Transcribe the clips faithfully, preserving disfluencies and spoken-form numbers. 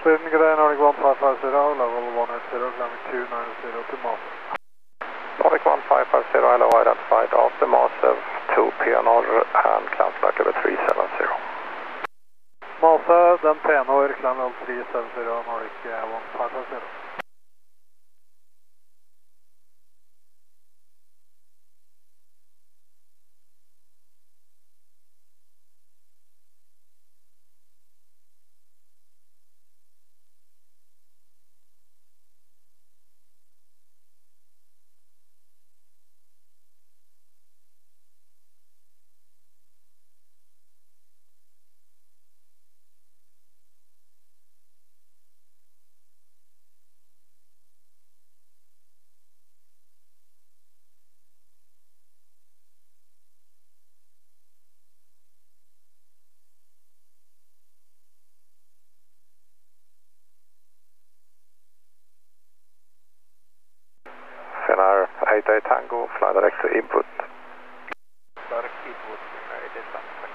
Sweden Gray, Nordic one five five zero, level one eight zero, climbing two nine zero to Masev. Nordic one five five zero, hello, identified after Masev, two P N R and climb flight level three seven zero. Masev, then P N R, climb level three seven zero, Nordic uh, one five five zero. Finnair eight eight Tango, fly direct to input. Direct input, Finnair eight eight Tango.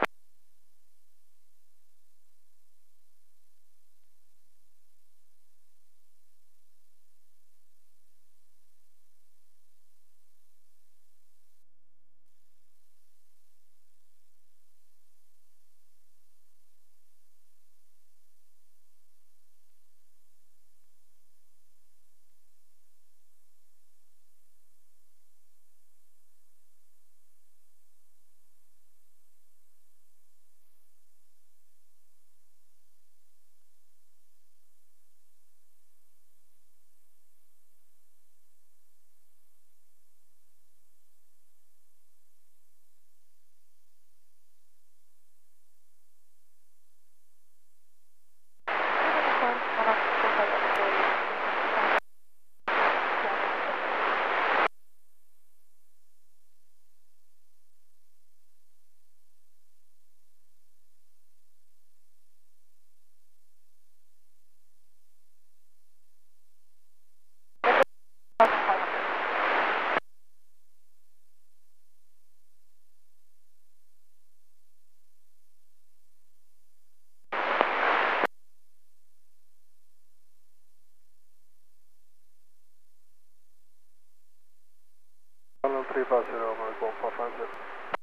three five zero, Nordic one five five zero.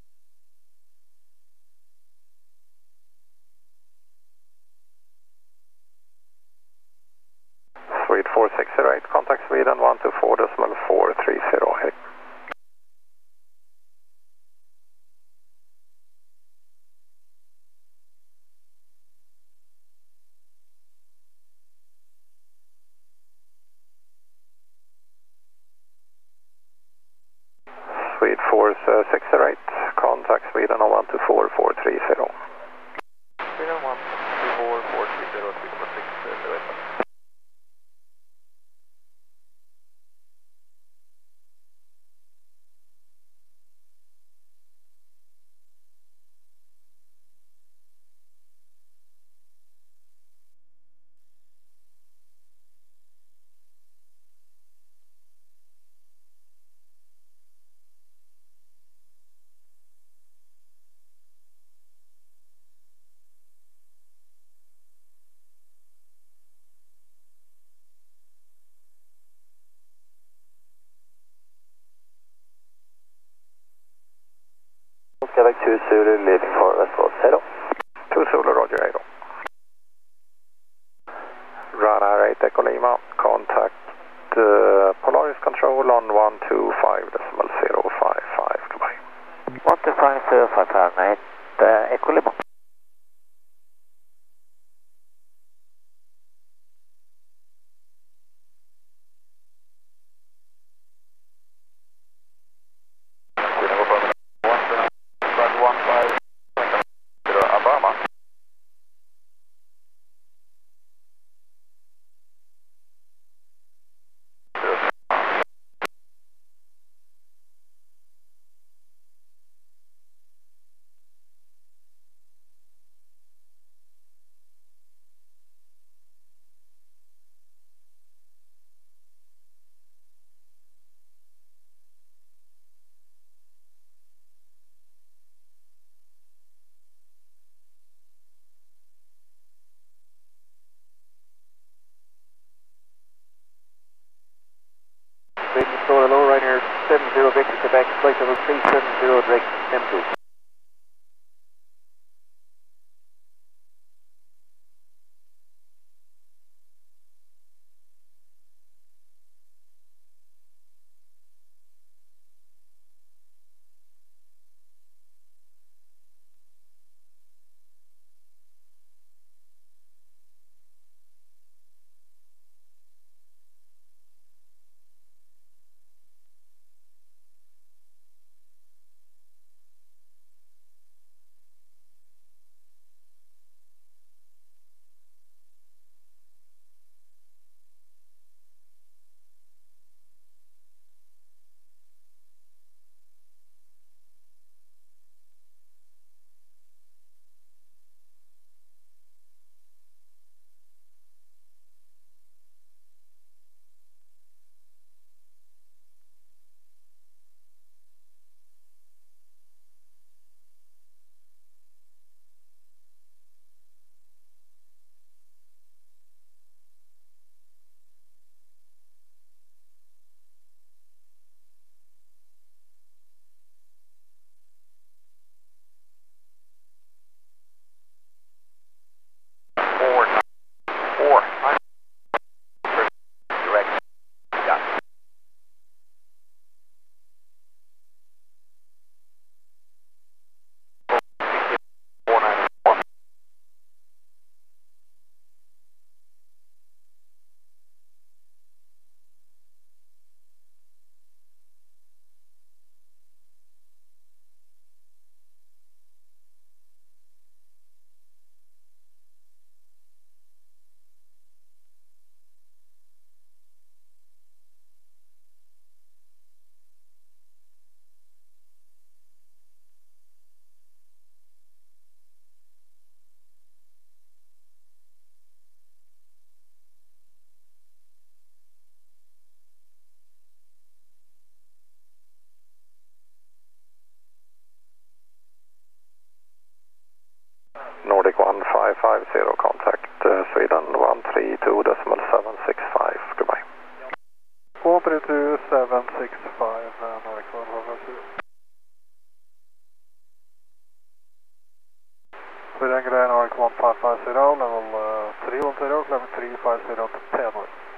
Swede four six zero eight, contact Sweden one two four decimal four three zero eight. Swede four six zero eight, contact Sweden on one two four four three zero. Sweden one two four four three zero, Sweden four six zero eight. Quebec two Zulu, leaving for Westward zero. two Zulu, roger, Echo. Ryanair eight Echo Lima, contact uh, Polaris Control on one two five decimal zero five five, goodbye. one two five zero five Fahrenheit, uh, Echo Lima. three seven zero direct M two. Four, four, direct, got it. Four nine one. Nordic one five five zero, contact uh, Sweden one three two decimal seven six five, goodbye. one three two seven six five, uh, Nordic one five five zero. Sweden Grey, Nordic one five five zero, level uh, three one zero, level three five zero to ten.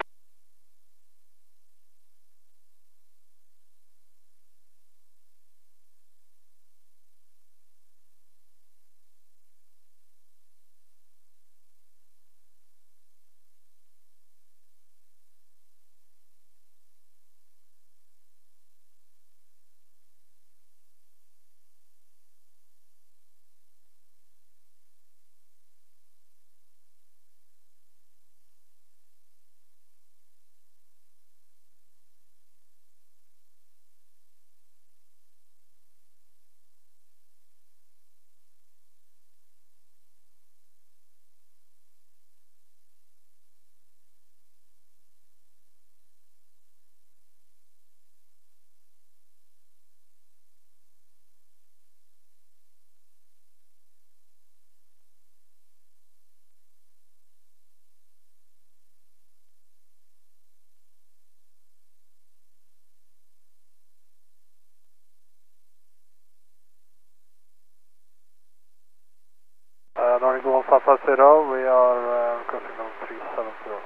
Uh, Nordic one five five zero, we are uh, crossing level three seven zero.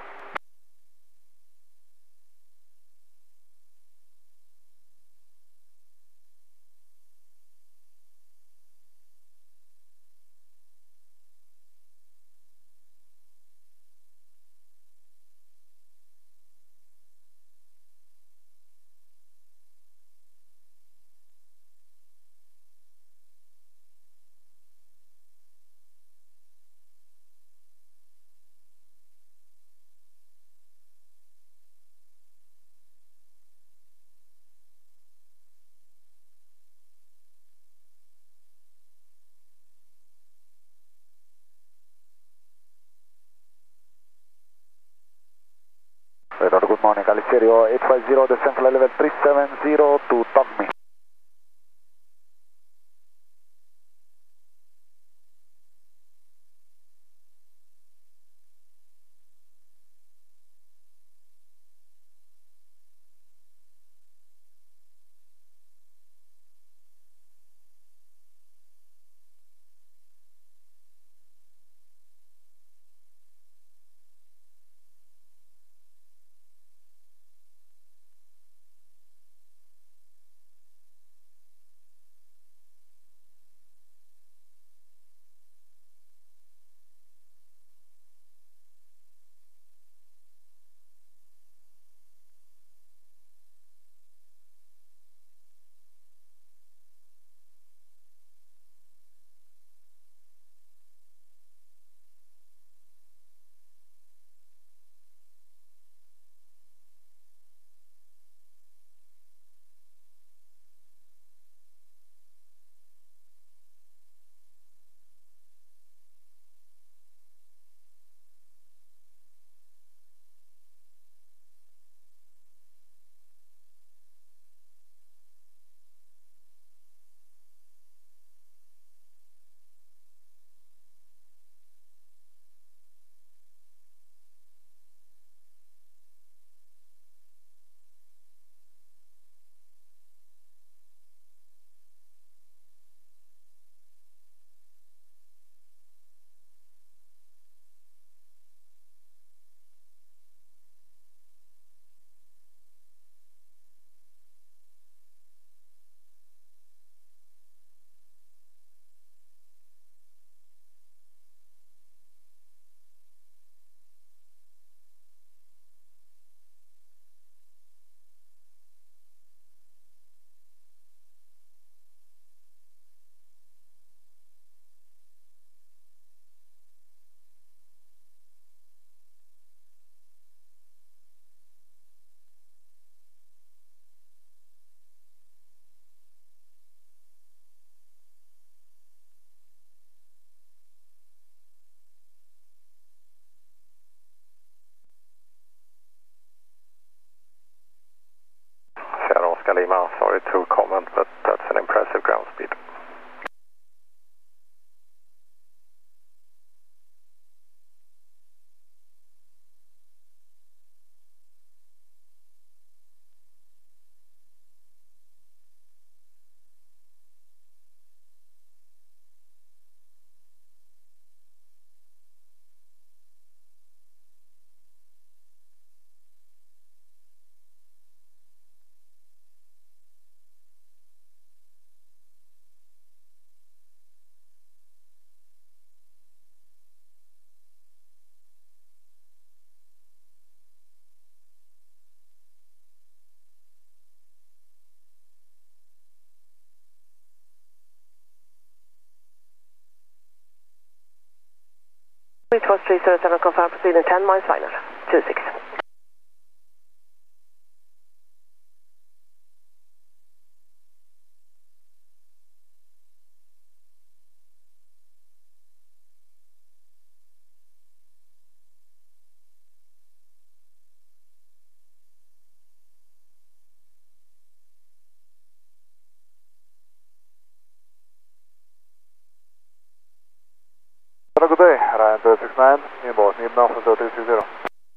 Radar, good morning, Alicerio eight five zero, descent level three seven zero to talk me. four three zero seven, confirm proceeding ten miles final, two six. Good day, Ryan two six nine, inbound, inbound from three six zero.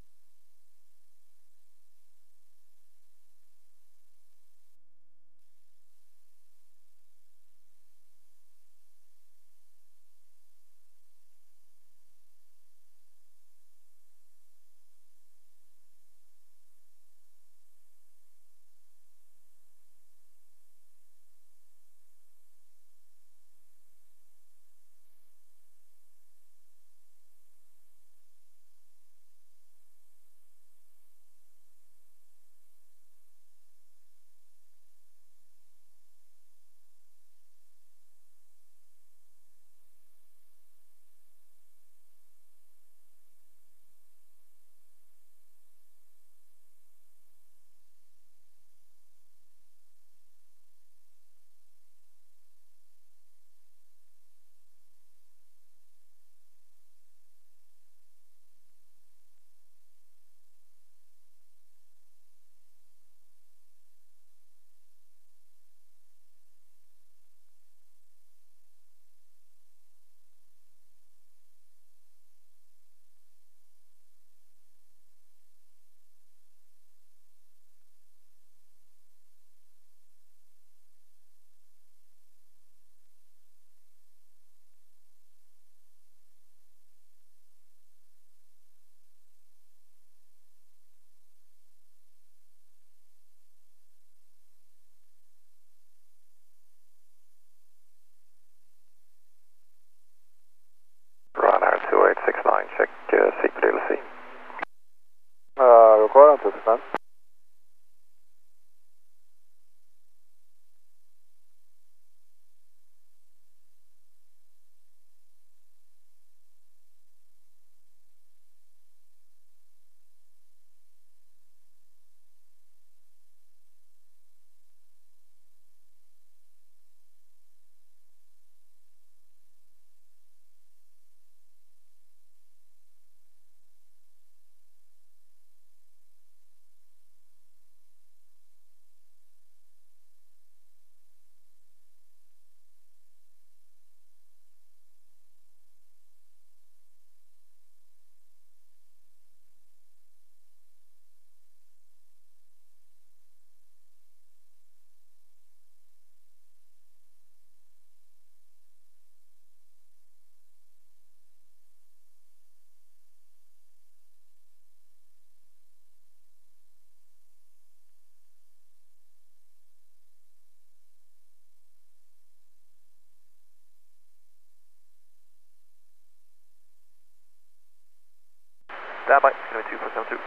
Runner two eight six nine, check uh, C P D L C. Uh, record on two six nine. Standby, it's going to be two four seven two.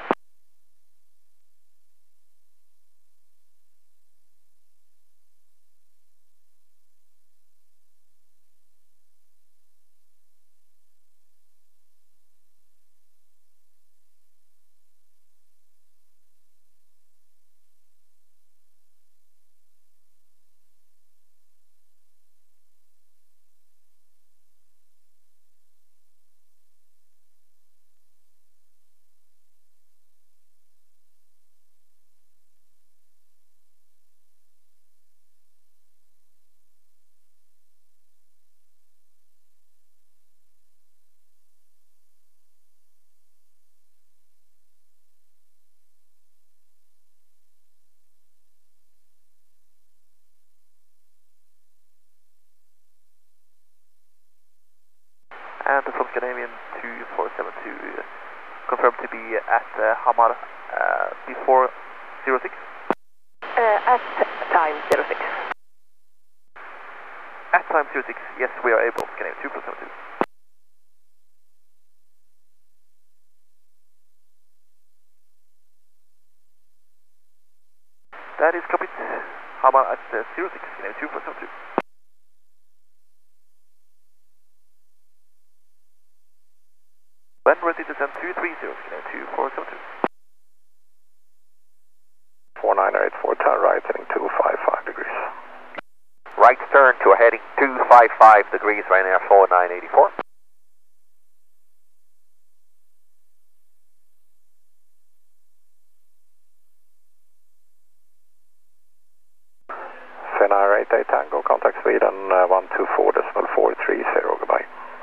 And from Scandinavian two four seven two, confirmed to be at uh, Hamar uh, before zero six? Uh, at time zero six. At time zero six, yes, we are able, Scandinavian two four seven two. That is copied. Hamar at uh, zero six, Scandinavian two four seven two. When ready to descend two three zero, two four seven two. four nine eight four, turn right heading two five five degrees. Right turn to a heading two five five degrees, Ryanair four nine eight four. Finnair eight eight Tango, contact Sweden uh, one two four decimal four three zero, goodbye.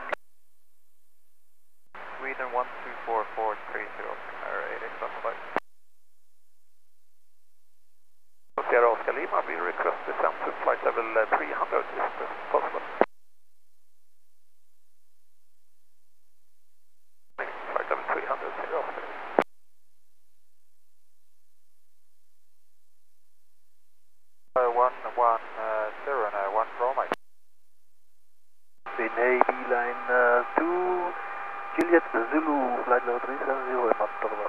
Sweden one two four four three zero, Finnair eight eight, goodbye. Sierra Oscar Lima, we request descent to flight level uh, three hundred if possible. Flight level three hundred, Sierra Oscar. Uh, one, one, uh, zero, and uh, one Roma. Finnair beeline uh, two, Juliet Zulu, flight level three seven zero, and not over.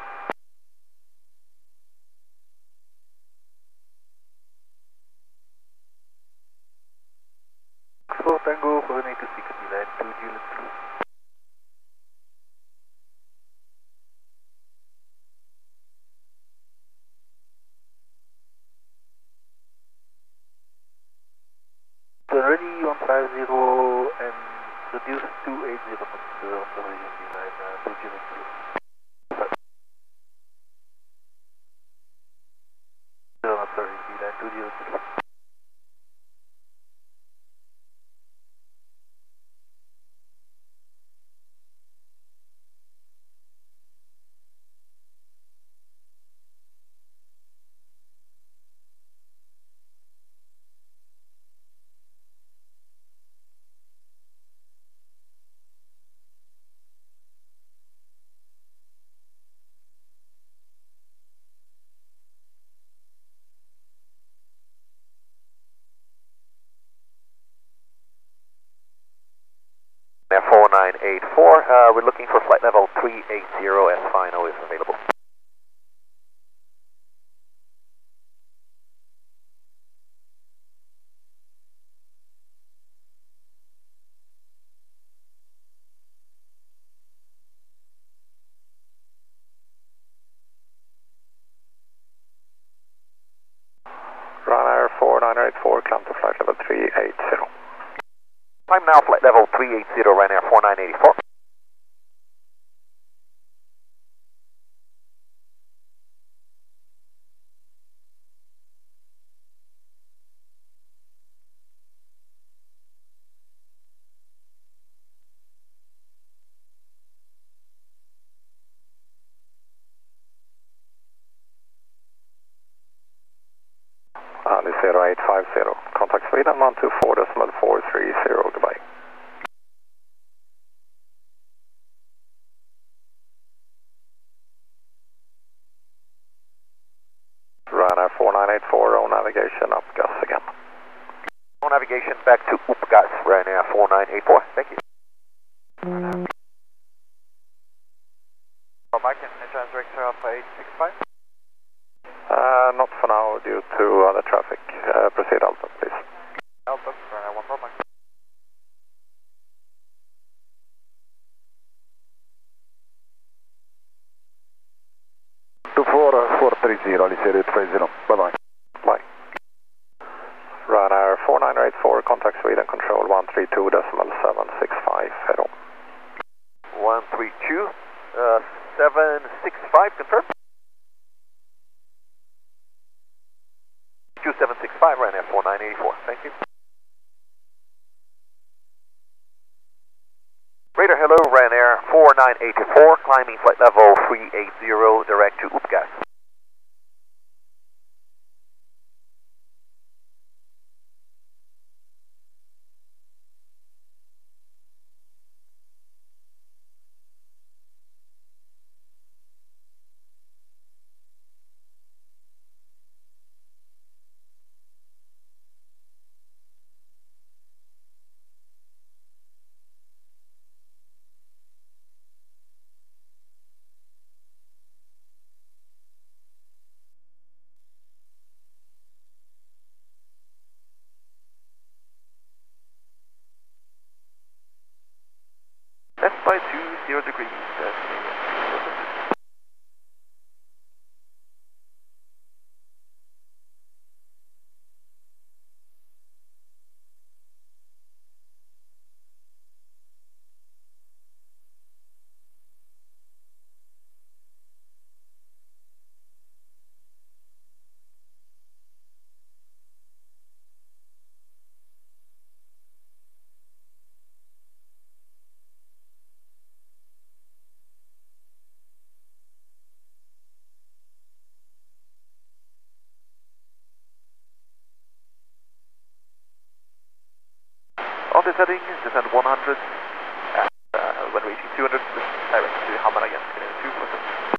Four Tango, coordinate to six, beeline two, Juliet Zulu. Ready one five zero and reduce two eight zero on the region beeline uh, two zero zero. No, not sorry, beeline two zero zero. four nine eight four, uh, we're looking for flight level three eight zero as final is available. Ryanair four nine eight four, climb to flight level three eight zero. Climb now flight level three eight zero, Ryanair four nine eight four. Ali zero eight five zero, contact Sweden one two four decimal four three zero, goodbye. Ryanair four nine eight four, own navigation, up gas again. No navigation back to Upgas, Ryanair four nine eight four, thank you. Oh, Mike, can you direct to Alpha eight six five? Uh, not for now due to other traffic. Uh, proceed Alpha, please. Alpha, Ryanair one Roma. two four four three zero, Alicerio eight five zero, bye bye. Bye. Ryanair four nine eight four, contact Sweden control one three two decimal seven six five, hello. one three two, uh, seven six five, confirm. two seven six five, Ryanair four nine eight four, thank you. Radar, hello, Ryanair four nine eight four, climbing flight level three eight zero, direct to Upgas. Hamar again, Canadian two four seven two.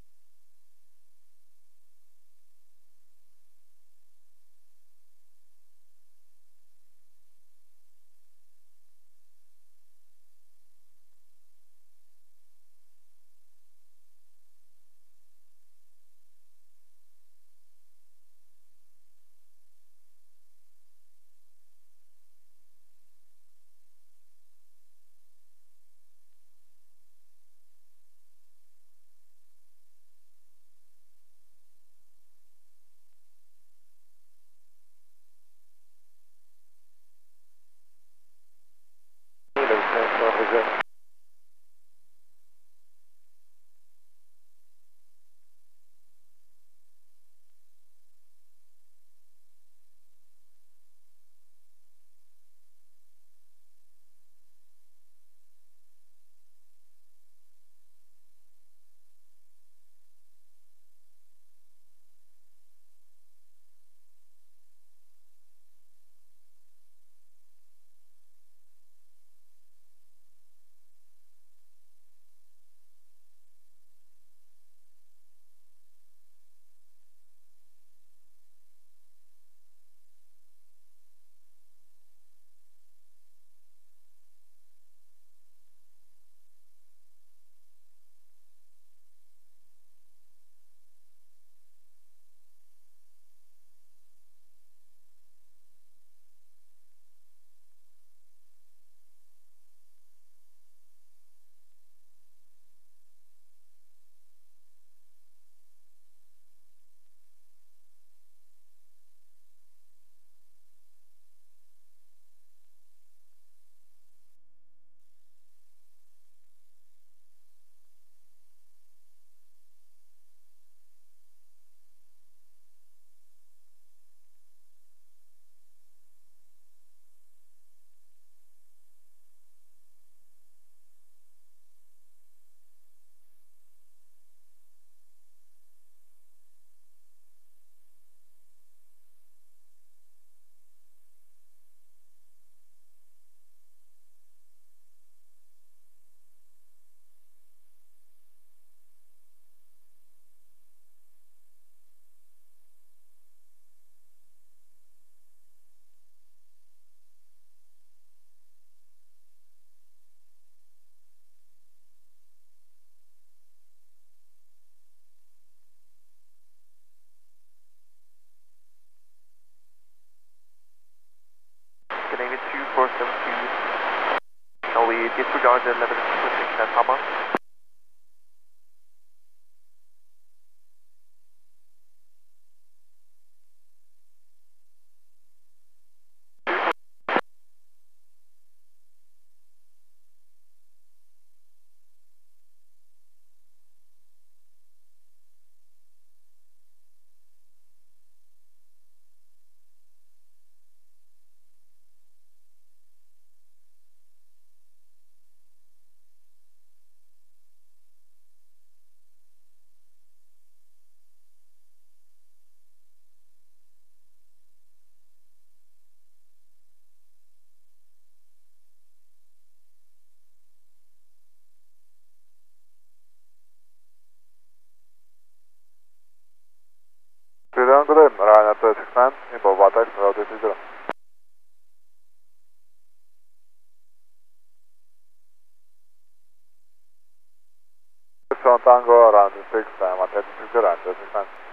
Canadian two four seven two. Shall we disregard the eleven two six at Hamar? Sudan, good day. Ryanair two six nine, info Batex, route two zero. Tango, around six, I'm attending to Sudan, two six nine.